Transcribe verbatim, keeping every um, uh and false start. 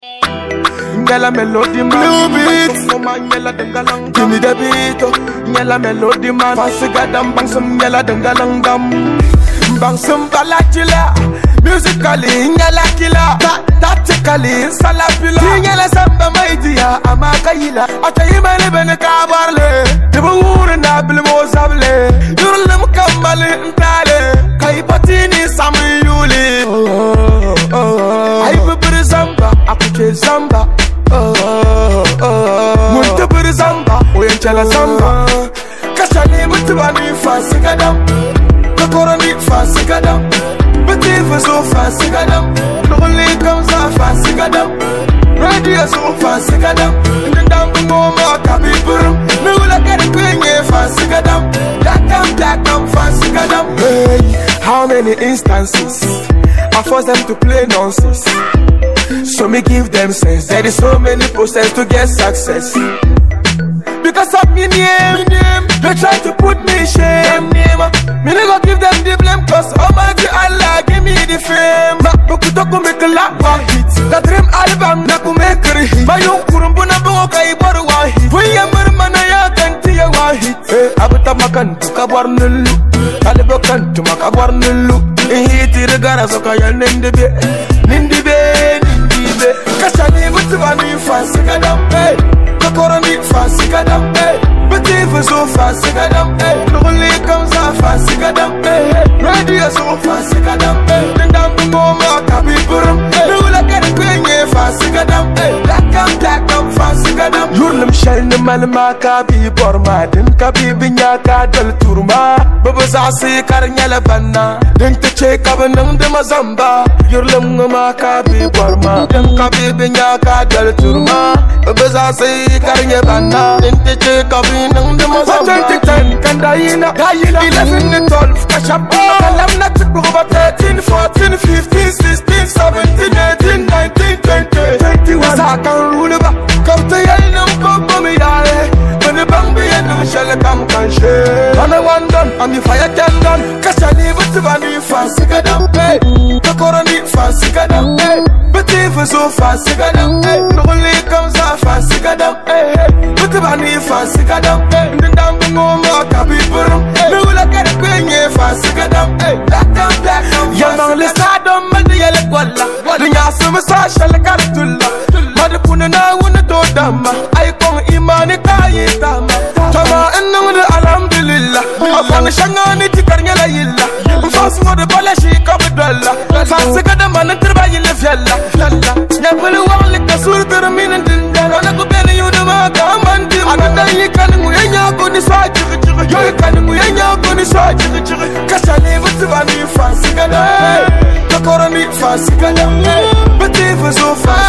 Nyala melody man, blue beat. Give me the beat. Nyala melody man, fasigadam bang some nyala dengalangam, bang some balachila. Musically, nyala killer. Tactically, salapila. Nyala samba maidia, amakayila. Atayima lebene kabarle. Tibu na bilmo sable. Yurlem kambale ntale. Kaipatini sami yuli. Oh oh oh. Aibu beri zamba, akuche zamba. Oh oh oh. Muntu beri zamba, oyenchala zamba. Kashani mutubani fasigadam. Kakorani fasigadam. But if it's so fast, sigadam. Lonely comes out fast, sigadam. Radio so fast, sigadam. In the damn moment, kabi burum. Me will get it going, yeah, fast, sigadam. Black and black and fast, sigadam. Hey, how many instances I force them to play nonsense? So me give them sense. There is so many process to get success. Because of me name, they try to put me in shame. Me never give them the blame, cause Almighty Allah give me the fame. Bakutoko make a lot one hit. The dream album naku make a hit. Bayong kurumbuna bungoka ibaru one hit. Vuya murmana ya kanti ya one hit. Abuta makantu kabar nulu. Alibo kantu makabar nulu. Ihiti regara soka ya nindibe. Nindibe, nindibe. Kashani mutubani fasigadam. Kakorani fasigadam. But if it's so fast, sigadam, eh. Lonely comes out fast, sigadam, eh. Radio so fast, sigadam, eh. Then down the moment, kabi burum, eh. No like it going, yeah, fast, sigadam, eh. Black and black and fast, sigadam. Yurlem shine malma kabi borma, den kabi binyaka del turma. Bubbles I see karnyala banna, den te check abanam de mazamba. Yurlem ma kabi borma, den kabi binyaka del turma. Bubbles I see karnyala banna, den te check abi. twenty ten, Kandayina, eleven to twelve, Kashapa, Kalamna took over thirteen, fourteen, fifteen, sixteen, seventeen, eighteen, nineteen, twenty, twenty-one. I can rule about, come to Yellow, come to me, when the Bambi and the shell come can share. On the one done, on the fire can done, Kashani, but the Bani Fasigadam, pay, the Korani Fasigadam, pay, but if it's so fast, Sigadam, pay, no only comes out Fasigadam, pay, but the Bani Fasigadam. The damn moment, kabi burum. Me will get it going, yeah, fast, sigadam. Black and black and fast. Young let's start on Monday, yellow walla. The yasum sasha la karatula. Madapuna na wuna do dama. I come imani kaye dama. Tama enu de alhamdulillah. Afana shangani tikarnyala yilla. Fast mo de bala shi kabdalla. Fast sigadam man triba yilla fialla. Fialla. Ya bulu wali kasur termin dindala. Ana ko bene yudu ma kamandi. Ananda yikanu yenya ko ni sa chiri chiri. Yo yikanu yenya ko ni sa chiri chiri. Kashani mutibani fast sigadam. Kakorani fast sigadam. But if so fast.